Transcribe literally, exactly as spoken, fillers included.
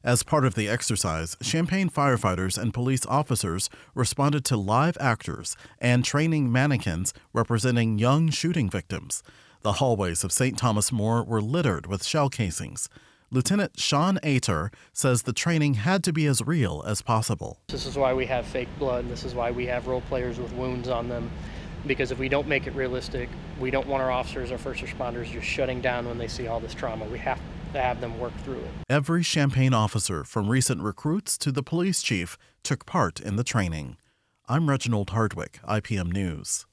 As part of the exercise, Champaign firefighters and police officers responded to live actors and training mannequins representing young shooting victims. The hallways of Saint Thomas More were littered with shell casings. Lieutenant Sean Ater says the training had to be as real as possible. This is why we have fake blood. This is why we have role players with wounds on them. Because if we don't make it realistic, we don't want our officers or first responders just shutting down when they see all this trauma. We have to have them work through it. Every Champaign officer, from recent recruits to the police chief, took part in the training. I'm Reginald Hardwick, I P M News.